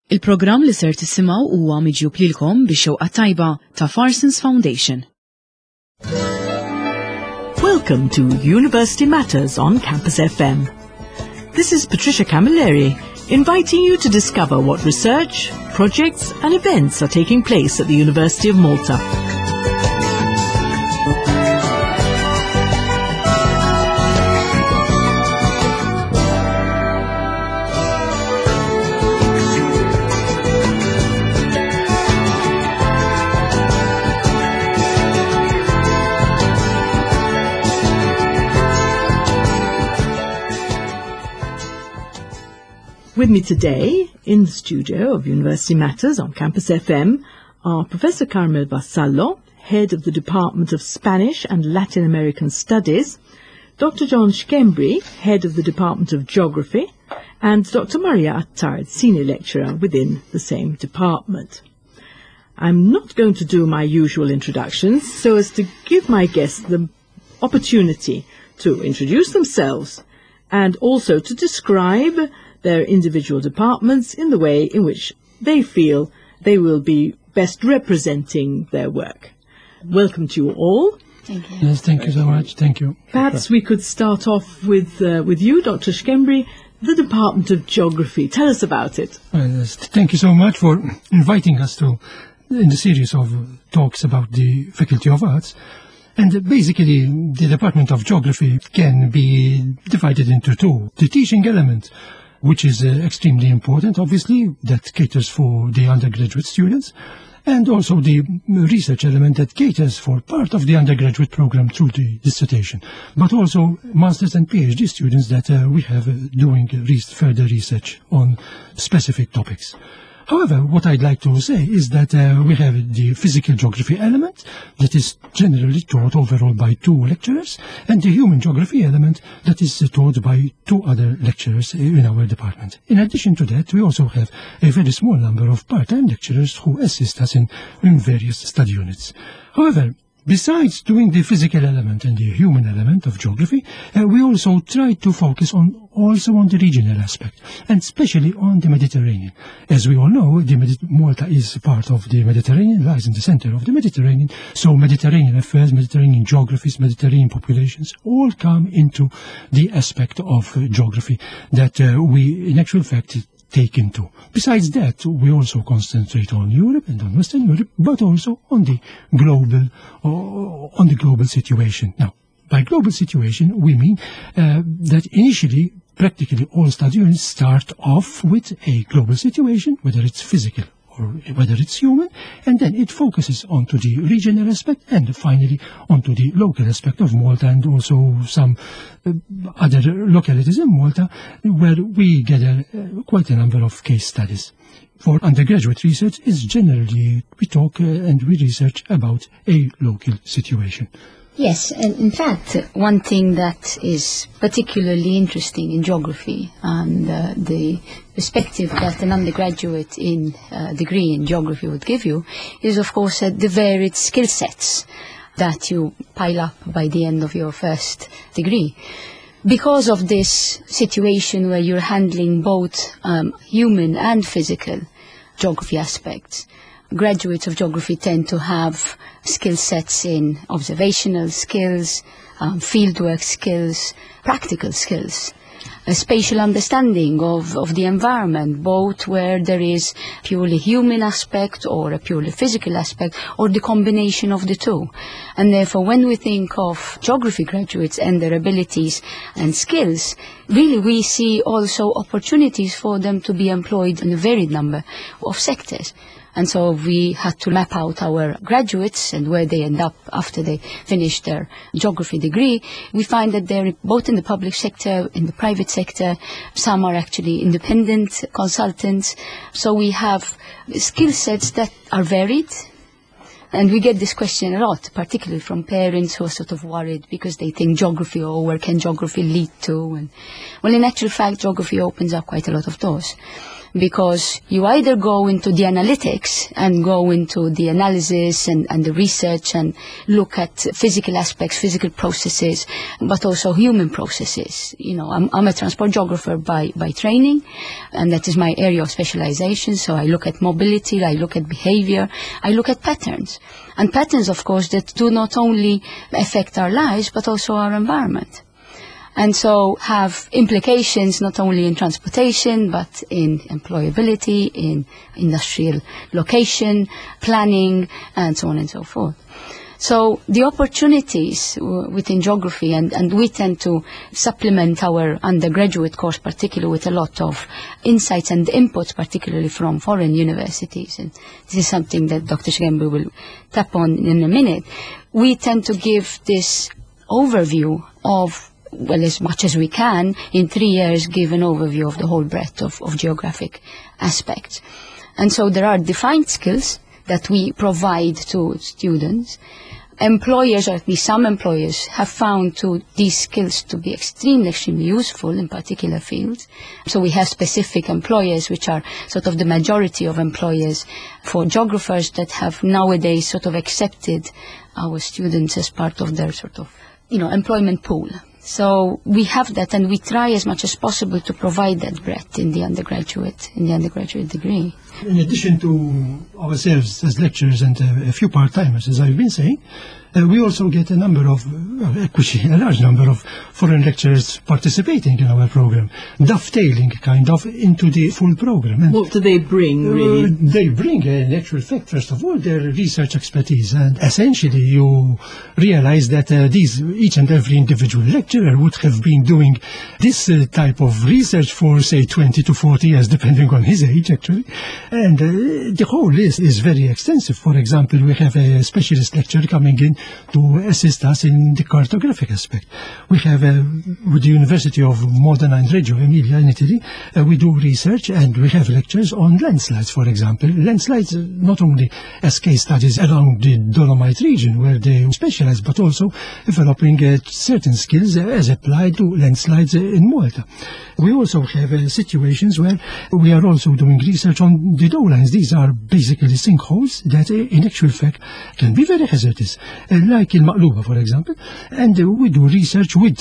Il-programm li ser tisimgħu huwa miġjub lilkom bix-xewqa tajba ta' Farsons Foundation. Welcome to University Matters on Campus FM. This is Patricia Camilleri, inviting you to discover what research, projects and events are taking place at the University of Malta. With me today in the studio of University Matters on Campus FM are Professor Carmel Vassallo, Head of the Department of Spanish and Latin American Studies, Dr. John Schembri, Head of the Department of Geography, and Dr. Maria Attard, Senior Lecturer within the same department. I'm not going to do my usual introductions so as to give my guests the opportunity to introduce themselves and also to describe their individual departments in the way in which they feel they will be best representing their work. Welcome to you all. Thank you. Yes, thank you so much. Thank you. Perhaps we could start off with you, Dr. Schembri, the Department of Geography. Tell us about it. Thank you so much for inviting us in the series of talks about the Faculty of Arts. And basically, the Department of Geography can be divided into two. The teaching element, which is extremely important, obviously, that caters for the undergraduate students, and also the research element that caters for part of the undergraduate program through the dissertation, but also master's and PhD students that we have doing further research on specific topics. However, what I'd like to say is that we have the physical geography element that is generally taught overall by 2 lecturers, and the human geography element that is taught by 2 other lecturers in our department. In addition to that, we also have a very small number of part-time lecturers who assist us in various study units. However, besides doing the physical element and the human element of geography, we also try to focus also on the regional aspect, and especially on the Mediterranean. As we all know, Malta is part of the Mediterranean, lies in the center of the Mediterranean, so Mediterranean affairs, Mediterranean geographies, Mediterranean populations all come into the aspect of geography that we, in actual fact, take into. Besides that, we also concentrate on Europe and on Western Europe, but also on the global situation. Now, by global situation, we mean that initially, practically all study units start off with a global situation, whether it's physical or whether it's human, and then it focuses onto the regional aspect and finally onto the local aspect of Malta and also some other localities in Malta where we gather quite a number of case studies. For undergraduate research, is generally we talk and we research about a local situation. Yes, and in fact, one thing that is particularly interesting in geography and the perspective that an undergraduate in degree in geography would give you is, of course, the varied skill sets that you pile up by the end of your first degree. Because of this situation where you're handling both human and physical geography aspects, graduates of geography tend to have skill sets in observational skills, fieldwork skills, practical skills, a spatial understanding of the environment, both where there is purely human aspect or a purely physical aspect, or the combination of the two. And therefore, when we think of geography graduates and their abilities and skills, really we see also opportunities for them to be employed in a varied number of sectors. And so we had to map out our graduates and where they end up after they finish their geography degree. We find that they're both in the public sector, in the private sector. Some are actually independent consultants. So we have skill sets that are varied. And we get this question a lot, particularly from parents who are sort of worried because they think geography, or where can geography lead to? And, well, in actual fact, geography opens up quite a lot of doors. because you either go into the analytics and go into the analysis and the research and look at physical aspects, physical processes, but also human processes. You know, I'm a transport geographer by training, and that is my area of specialization. So I look at mobility, I look at behavior, I look at patterns. And patterns, of course, that do not only affect our lives, but also our environment. And so have implications not only in transportation, but in employability, in industrial location, planning, and so on and so forth. So the opportunities within geography, and we tend to supplement our undergraduate course particularly with a lot of insights and inputs, particularly from foreign universities. And this is something that Dr. Shigembu will tap on in a minute. We tend to give this overview of, well, as much as we can, in 3 years, give an overview of the whole breadth of geographic aspects. And so there are defined skills that we provide to students. Employers, or at least some employers, have found these skills to be extremely useful in particular fields. So we have specific employers, which are sort of the majority of employers for geographers, that have nowadays sort of accepted our students as part of their sort of, employment pool. So we have that, and we try as much as possible to provide that breadth in the undergraduate degree. In addition to ourselves as lecturers and a few part-timers, as I've been saying, we also get a large number of foreign lecturers participating in our program, dovetailing kind of into the full program. And what do they bring, really? They bring, in actual fact, first of all, their research expertise. And essentially, you realize that each and every individual lecturer would have been doing this type of research for, say, 20 to 40 years, depending on his age, actually. And the whole list is very extensive. For example, we have a specialist lecturer coming in to assist us in the cartographic aspect. We have, with the University of Modena and Reggio Emilia in Italy, we do research, and we have lectures on landslides, for example. Landslides not only as case studies around the Dolomite region, where they specialize, but also developing certain skills as applied to landslides in Malta. We also have situations where we are also doing research on the lowlands. These are basically sinkholes that, in actual fact, can be very hazardous, like in Maqluba, for example. And we do research with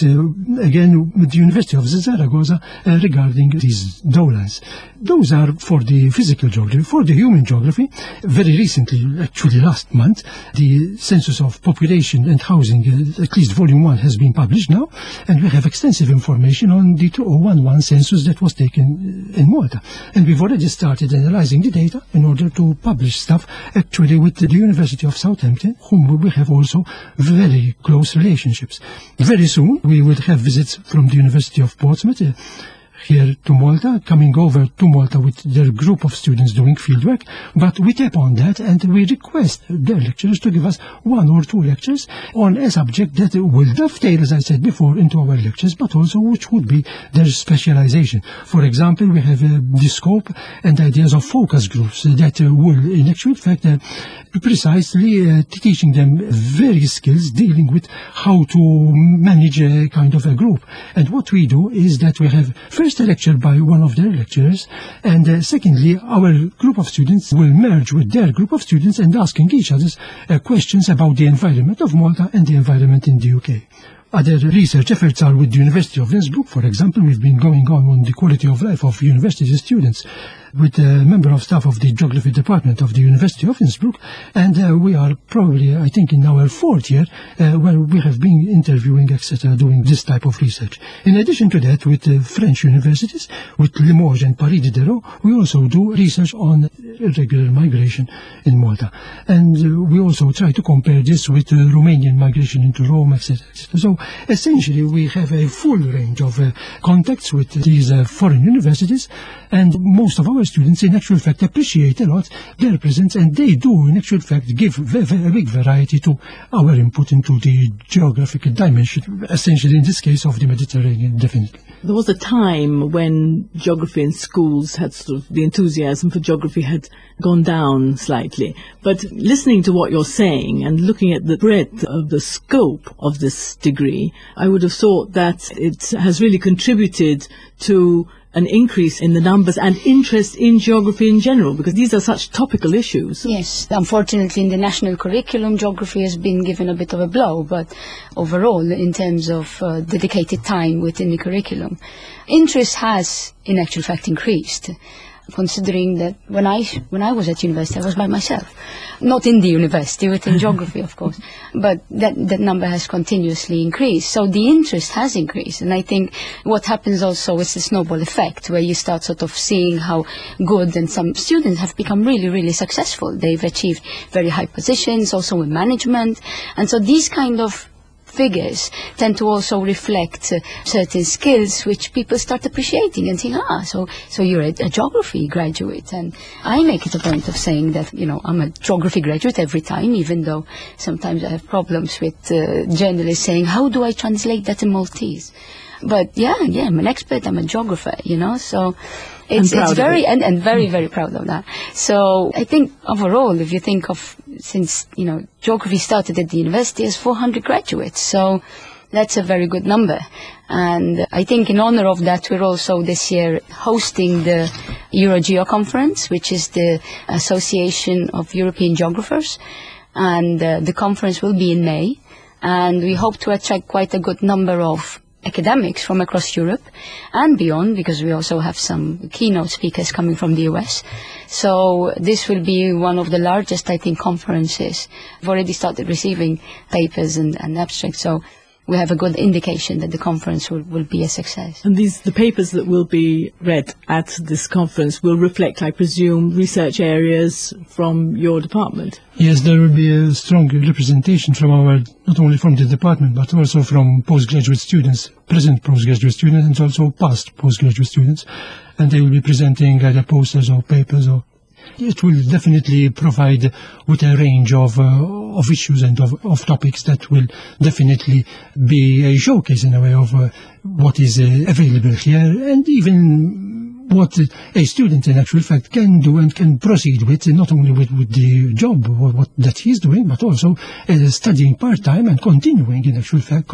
the University of Zaragoza regarding these lowlands. Those are for the physical geography. For the human geography, very recently, actually last month, the Census of Population and Housing, at least Volume 1, has been published now, and we have extensive information on the 2011 census that was taken in Malta. And we've already started analyzing the data in order to publish stuff actually with the University of Southampton, whom we have also very close relationships. Very soon we will have visits from the University of Portsmouth here to Malta, coming over to Malta with their group of students doing fieldwork, but we tap on that and we request their lecturers to give us 1 or 2 lectures on a subject that will dovetail, as I said before, into our lectures, but also which would be their specialization. For example, we have the scope and ideas of focus groups that will, in actual fact, precisely teaching them various skills dealing with how to manage a kind of a group. And what we do is that we have first a lecture by one of their lecturers, and secondly, our group of students will merge with their group of students and asking each other questions about the environment of Malta and the environment in the UK. Other research efforts are with the University of Innsbruck. For example, we've been going on the quality of life of university students with a member of staff of the Geography Department of the University of Innsbruck, and we are probably, I think, in our 4th year where we have been interviewing, etc., doing this type of research. In addition to that, with French universities, with Limoges and Paris Diderot, we also do research on irregular migration in Malta. And we also try to compare this with Romanian migration into Rome, etc. So essentially, we have a full range of contacts with these foreign universities, and most of our students in actual fact appreciate a lot their presence, and they do in actual fact give a big variety to our input into the geographic dimension, essentially in this case of the Mediterranean, definitely. There was a time when geography in schools had sort of, the enthusiasm for geography had gone down slightly. But listening to what you're saying and looking at the breadth of the scope of this degree, I would have thought that it has really contributed to an increase in the numbers and interest in geography in general, because these are such topical issues. Yes, unfortunately in the national curriculum, geography has been given a bit of a blow, but overall, in terms of dedicated time within the curriculum, interest has, in actual fact, increased. Considering that when I was at university, I was by myself. Not in the university, within geography, of course. But that number has continuously increased. So the interest has increased. And I think what happens also is the snowball effect, where you start sort of seeing how good, and some students have become really, really successful. They've achieved very high positions, also in management. And so these kind of figures tend to also reflect certain skills which people start appreciating and saying, so you're a geography graduate. And I make it a point of saying that, I'm a geography graduate every time, even though sometimes I have problems with journalists saying, how do I translate that in Maltese? But yeah, I'm an expert, I'm a geographer, so it's very, and very, very proud of that. So I think overall, if you think of, since, geography started at the university as 400 graduates, so that's a very good number. And I think in honor of that, we're also this year hosting the EuroGeo conference, which is the Association of European Geographers. And the conference will be in May. And we hope to attract quite a good number of academics from across Europe and beyond, because we also have some keynote speakers coming from the US. So this will be one of the largest, I think, conferences. We've already started receiving papers and abstracts, so we have a good indication that the conference will be a success. And the papers that will be read at this conference will reflect, I presume, research areas from your department? Yes, there will be a strong representation from not only from the department, but also from postgraduate students, present postgraduate students, and also past postgraduate students. And they will be presenting either posters or papers, or it will definitely provide with a range of issues and of topics that will definitely be a showcase in a way of what is available here, and even what a student in actual fact can do and can proceed with, not only with the job or what that he's doing, but also studying part-time and continuing at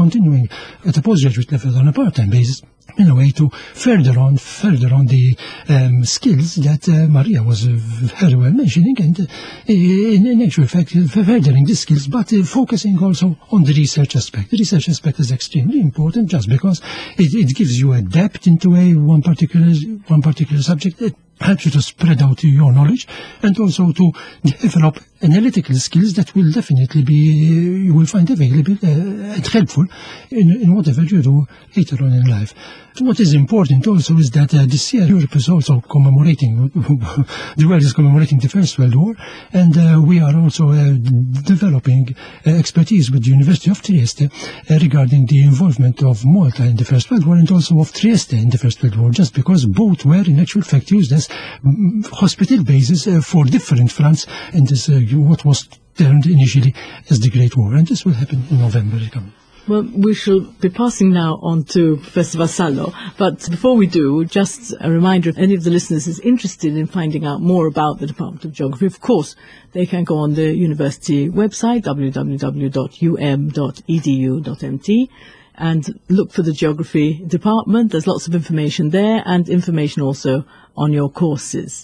a postgraduate level on a part-time basis, in a way to further on the skills that Maria was very well mentioning, and in actual fact furthering the skills, but focusing also on the research aspect. The research aspect is extremely important, just because it gives you a depth into one particular subject. It helps you to spread out your knowledge, and also to develop analytical skills that will definitely you will find available and helpful in whatever you do later on in life. What is important also is that this year Europe is also commemorating, the world is commemorating the First World War, and we are also developing expertise with the University of Trieste regarding the involvement of Malta in the First World War, and also of Trieste in the First World War, just because both were in actual fact used as hospital bases for different fronts in this what was termed initially as the Great War, and this will happen in November. Well, we shall be passing now on to Professor Vassallo, but before we do, just a reminder, if any of the listeners is interested in finding out more about the Department of Geography, of course, they can go on the university website, www.um.edu.mt, and look for the Geography Department. There's lots of information there, and information also on your courses.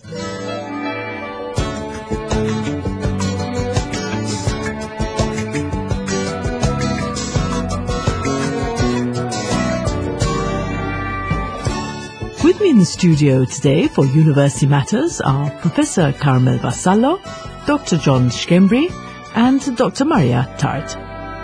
With me in the studio today for University Matters are Professor Carmel Vassallo, Dr. John Schembri, and Dr. Maria Tart.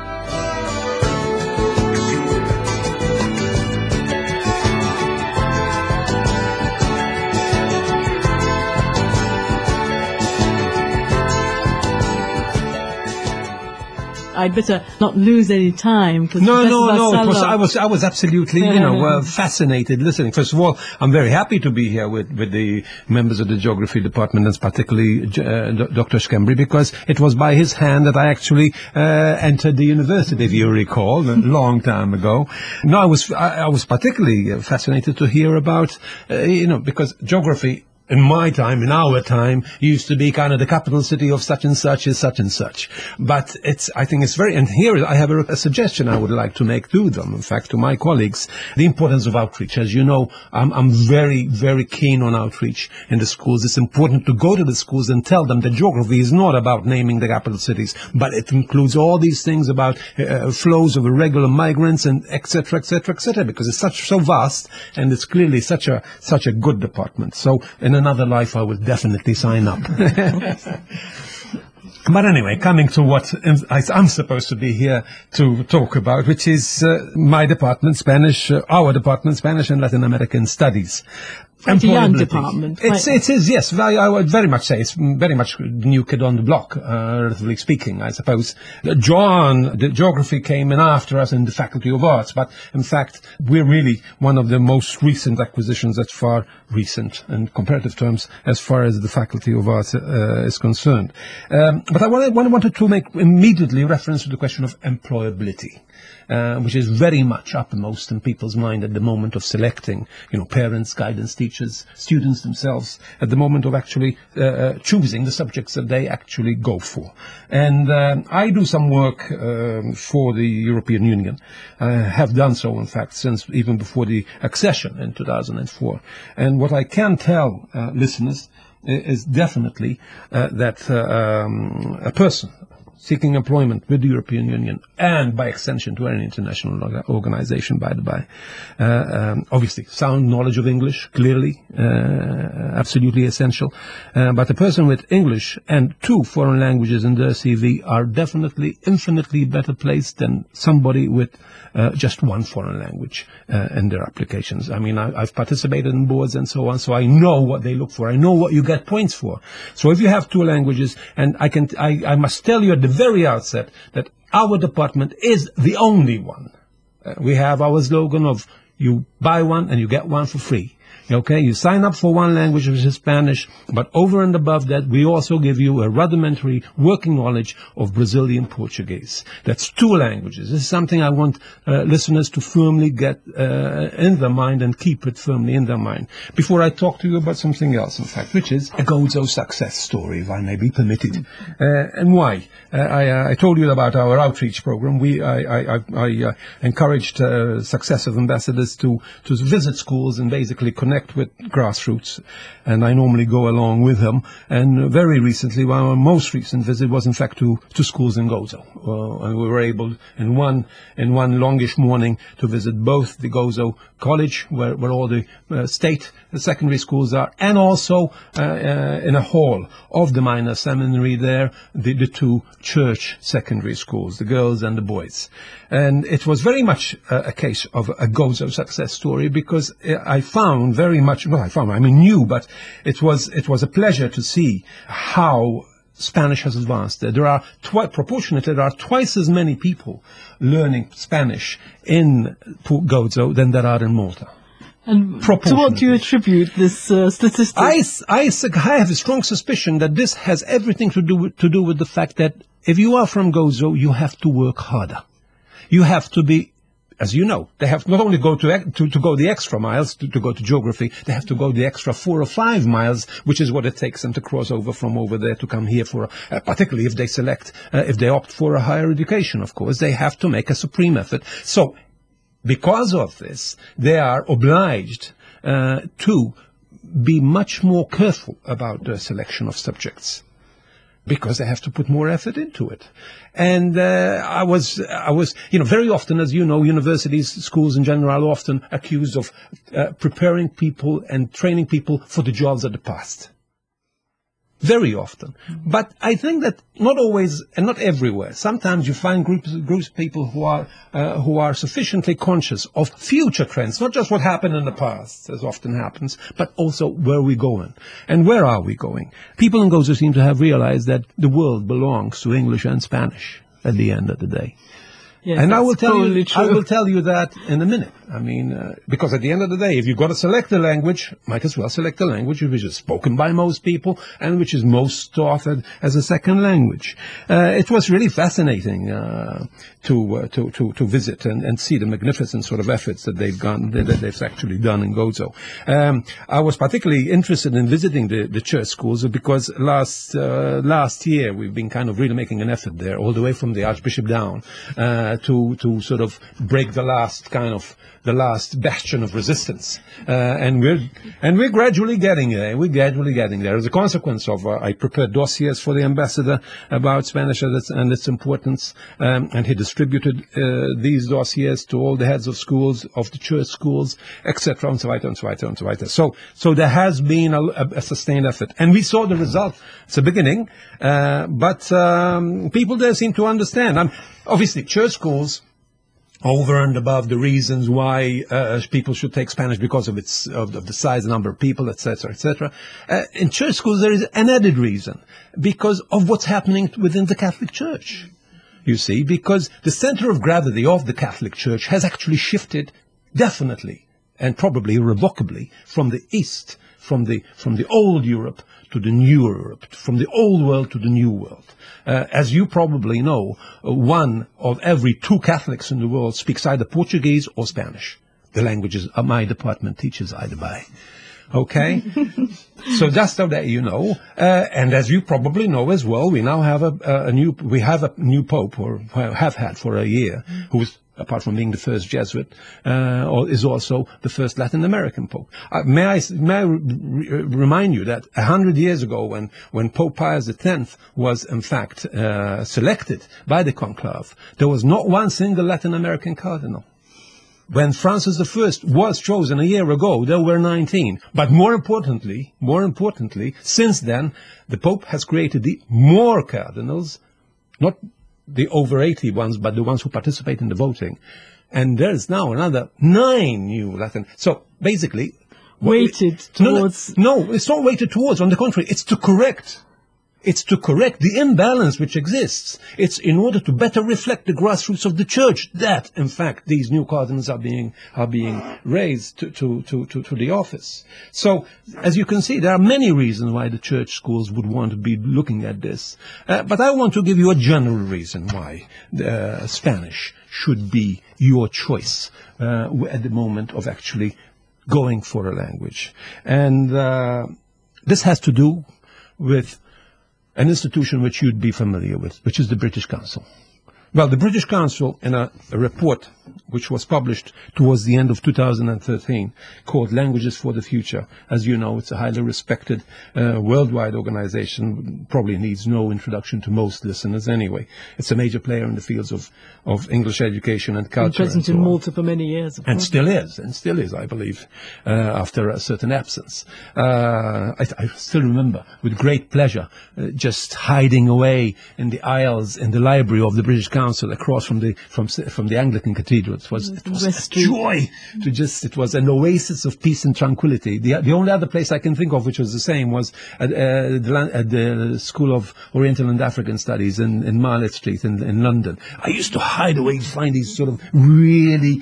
I'd better not lose any time. No. I was absolutely, fascinated listening. First of all, I'm very happy to be here with the members of the Geography Department, and particularly Dr. Schembri, because it was by his hand that I actually entered the university, if you recall, a long time ago. No, I was particularly fascinated to hear about, because geography in my time, in our time, used to be kind of the capital city of such and such is such and such. But I think it's very, and here I have a suggestion I would like to make to them, in fact, to my colleagues, the importance of outreach. As you know, I'm very, very keen on outreach in the schools. It's important to go to the schools and tell them that geography is not about naming the capital cities, but it includes all these things about flows of irregular migrants and et cetera, because it's so vast, and it's clearly such a good department. So in another life, I will definitely sign up. But anyway, coming to what I'm supposed to be here to talk about, which is my department, Spanish, our department, Spanish and Latin American Studies. It's a young department. It is, yes. I would very much say it's very much new kid on the block, relatively speaking, I suppose. The geography came in after us in the Faculty of Arts, but in fact, we're really one of the most recent acquisitions as far recent in comparative terms as far as the Faculty of Arts is concerned. But I wanted to make immediately reference to the question of employability. Which is very much uppermost in people's mind at the moment of selecting, parents, guidance teachers, students themselves, at the moment of actually choosing the subjects that they actually go for. And I do some work for the European Union. I have done so, in fact, since even before the accession in 2004. And what I can tell listeners is definitely that a person seeking employment with the European Union, and by extension to any international organization, by the by. Obviously, sound knowledge of English, clearly, absolutely essential. But a person with English and 2 foreign languages in their CV are definitely infinitely better placed than somebody with just 1 foreign language in their applications. I mean, I've participated in boards and so on, so I know what they look for. I know what you get points for. So if you have 2 languages, and I must tell you at the very outset that our department is the only one. We have our slogan of you buy one and you get one for free. Okay, you sign up for 1 language, which is Spanish, but over and above that, we also give you a rudimentary working knowledge of Brazilian Portuguese. That's 2 languages. This is something I want listeners to firmly get in their mind and keep it firmly in their mind. Before I talk to you about something else, in fact, which is a Gozo success story, if I may be permitted. And why? I told you about our outreach program. I encouraged successive ambassadors to visit schools and basically connect with grassroots, and I normally go along with them. And very recently, our most recent visit was in fact to schools in Gozo, and we were able in one longish morning to visit both the Gozo College, where all the state secondary schools are, and also in a hall of the minor seminary there, the 2 church secondary schools, the girls and the boys. And it was very much a case of a Gozo success story, because I found very much, knew, but it was a pleasure to see how Spanish has advanced. There are proportionately, there are twice as many people learning Spanish in Gozo than there are in Malta. And to what do you attribute this statistic? I have a strong suspicion that this has everything to do with the fact that if you are from Gozo, you have to work harder. You have to be, as you know, they have not only go to go the extra miles to go to geography, they have to go the extra 4 or 5 miles, which is what it takes them to cross over from over there to come here for, particularly if they opt for a higher education, of course, they have to make a supreme effort. So, because of this, they are obliged to be much more careful about the selection of subjects, because they have to put more effort into it. And I was, very often, as you know, universities, schools in general, are often accused of preparing people and training people for the jobs of the past. Very often. But I think that not always and not everywhere. Sometimes you find groups of people who are sufficiently conscious of future trends, not just what happened in the past, as often happens, but also where we're going. And where are we going? People in Gozo seem to have realized that the world belongs to English and Spanish at the end of the day. Yes, and I will totally tell you that in a minute. I mean, because at the end of the day, if you've got to select a language, might as well select a language which is spoken by most people and which is most taught as a second language. It was really fascinating to visit and see the magnificent sort of efforts that they've actually done in Gozo. I was particularly interested in visiting the church schools because last year we've been kind of really making an effort there, all the way from the Archbishop down, to sort of break the last bastion of resistance, and we're gradually getting there. We're gradually getting there. As a consequence of, I prepared dossiers for the ambassador about Spanish and its importance, and he distributed these dossiers to all the heads of schools, of the church schools, etc., and so on, and so on, and so on. So there has been a sustained effort, and we saw the result. It's a beginning, but people there seem to understand. Obviously, church schools, over and above the reasons why people should take Spanish because of the size, number of people, etc., etc. In church schools, there is an added reason because of what's happening within the Catholic Church. You see, because the center of gravity of the Catholic Church has actually shifted definitely and probably irrevocably from the East, from the old Europe to the new Europe, from the old world to the new world. As you probably know, 1 of every 2 Catholics in the world speaks either Portuguese or Spanish. The languages my department teaches either by. Okay? So just so that you know, and as you probably know as well, we now have a new pope, or have had for a year, who is, apart from being the first Jesuit, is also the first Latin American Pope. May I remind you that 100 years ago, when Pope Pius X was in fact selected by the conclave, there was not one single Latin American cardinal. When Francis I was chosen a year ago, there were 19. But more importantly, since then, the Pope has created more cardinals, not the over 80 ones, but the ones who participate in the voting. And there's now another 9 new Latin. So basically, weighted towards. No, it's not weighted towards. On the contrary, it's to correct the imbalance which exists. It's in order to better reflect the grassroots of the church that, in fact, these new cardinals are being raised to the office. So, as you can see, there are many reasons why the church schools would want to be looking at this. But I want to give you a general reason why Spanish should be your choice at the moment of actually going for a language. And this has to do with an institution which you'd be familiar with, which is the British Council. Well, the British Council, in a report which was published towards the end of 2013, called Languages for the Future. As you know, it's a highly respected worldwide organization, probably needs no introduction to most listeners anyway. It's a major player in the fields of English education and culture. Been present in Malta for many years. And still is, I believe, after a certain absence. I still remember, with great pleasure, just hiding away in the aisles in the library of the British Council across from the Anglican Cathedral. It was a joy it was an oasis of peace and tranquility. The only other place I can think of which was the same was at the School of Oriental and African Studies in Marlett Street in London. I used to hide away to find these sort of really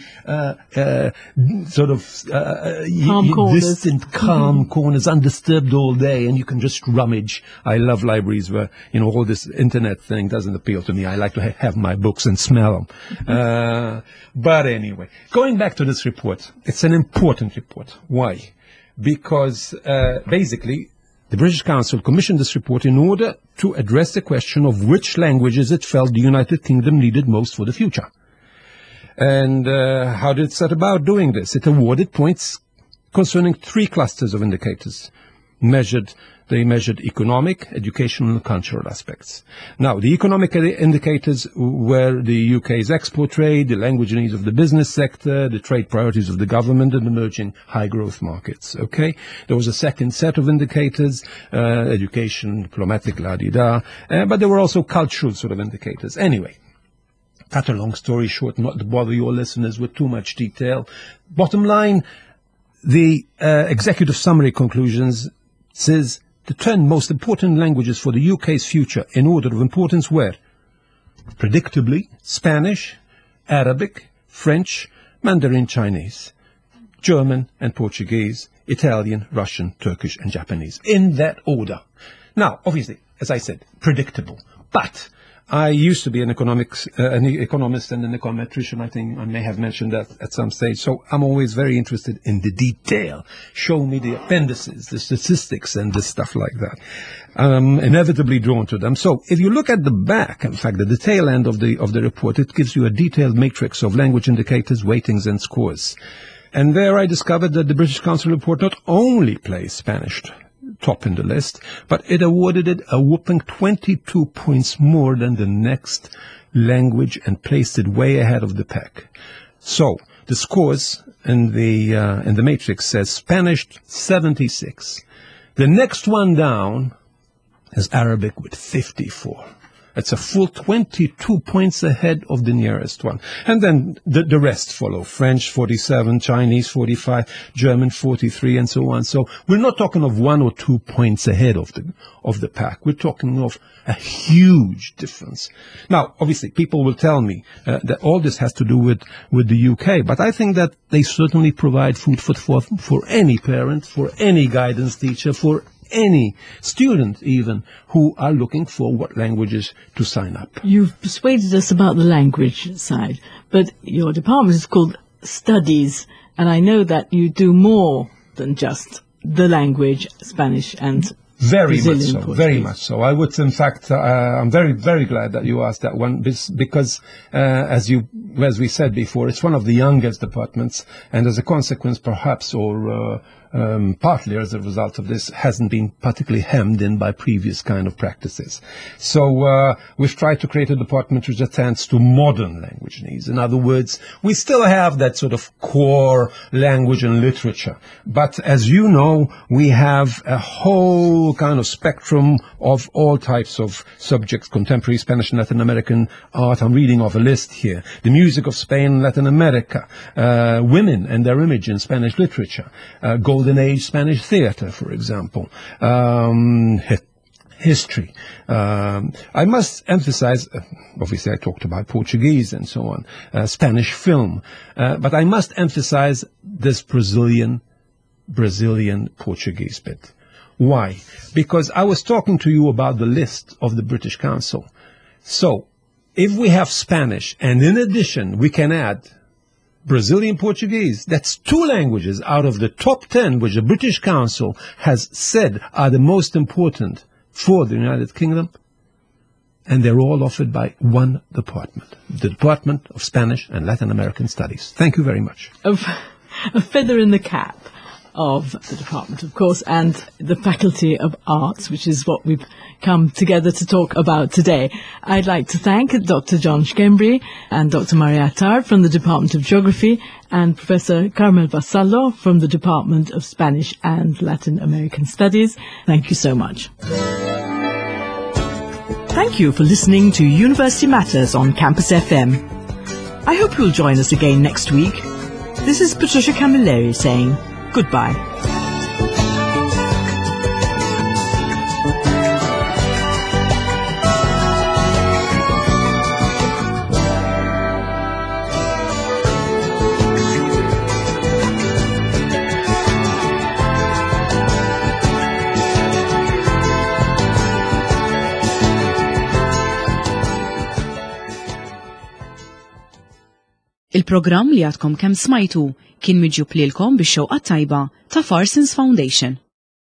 distant, calm corners, undisturbed all day, and you can just rummage. I love libraries where, all this internet thing doesn't appeal to me. I like to have my books and smell them. But anyway, going back to this report, it's an important report. Why? Because basically the British Council commissioned this report in order to address the question of which languages it felt the United Kingdom needed most for the future. And how did it set about doing this? It awarded points concerning 3 clusters of indicators. They measured economic, educational, and cultural aspects. Now, the economic indicators were the UK's export trade, the language needs of the business sector, the trade priorities of the government, and emerging high-growth markets. Okay? There was a second set of indicators, education, diplomatic, la-di-da, but there were also cultural sort of indicators. Anyway, cut a long story short, not to bother your listeners with too much detail. Bottom line, the executive summary conclusions says the 10 most important languages for the UK's future in order of importance were, predictably, Spanish, Arabic, French, Mandarin Chinese, German and Portuguese, Italian, Russian, Turkish and Japanese, in that order. Now, obviously, as I said, predictable. But I used to be an economist and an econometrician. I think I may have mentioned that at some stage. So I'm always very interested in the detail. Show me the appendices, the statistics, and the stuff like that. Inevitably drawn to them. So if you look at the back, in fact, the tail end of the report, it gives you a detailed matrix of language indicators, weightings, and scores. And there I discovered that the British Council report not only placed Spanish top in the list, but it awarded it a whopping 22 points more than the next language and placed it way ahead of the pack. So the scores in the matrix says Spanish 76. The next one down is Arabic with 54. It's a full 22 points ahead of the nearest one. And then the rest follow. French, 47, Chinese, 45, German, 43, and so on. So we're not talking of 1 or 2 points ahead of the pack. We're talking of a huge difference. Now, obviously, people will tell me that all this has to do with the UK, but I think that they certainly provide food for thought for any parent, for any guidance teacher, for any student even who are looking for what languages to sign up. You've persuaded us about the language side, but your department is called Studies, and I know that you do more than just the language, Spanish and very much so, Portuguese. very much so. I would, in fact, I'm very, very glad that you asked that one because, as we said before, it's one of the youngest departments, and as a consequence, perhaps, or partly as a result of this, hasn't been particularly hemmed in by previous kind of practices. So we've tried to create a department which attends to modern language needs. In other words, we still have that sort of core language and literature, but as you know, we have a whole kind of spectrum of all types of subjects: contemporary Spanish and Latin American art. I'm reading off a list here: the music of Spain and Latin America, women and their image in Spanish literature, Golden Age Spanish theater, for example, history. I must emphasize, obviously I talked about Portuguese and so on, Spanish film, but I must emphasize this Brazilian Portuguese bit. Why? Because I was talking to you about the list of the British Council. So, if we have Spanish, and in addition we can add Brazilian Portuguese, that's 2 languages out of the top 10 which the British Council has said are the most important for the United Kingdom, and they're all offered by one department, the Department of Spanish and Latin American Studies. Thank you very much. A feather in the cap of the department, of course, and the Faculty of Arts, which is what we've come together to talk about today. I'd like to thank Dr. John Schembri and Dr. Maria Attar from the Department of Geography and Professor Carmel Vassallo from the Department of Spanish and Latin American Studies. Thank you so much. Thank you for listening to University Matters on Campus FM. I hope you'll join us again next week. This is Patricia Camilleri saying goodbye. Il-programm li għadkom kemm smajtu kien miġjub lilkom bix-xewqa tajba ta' Farsons Foundation.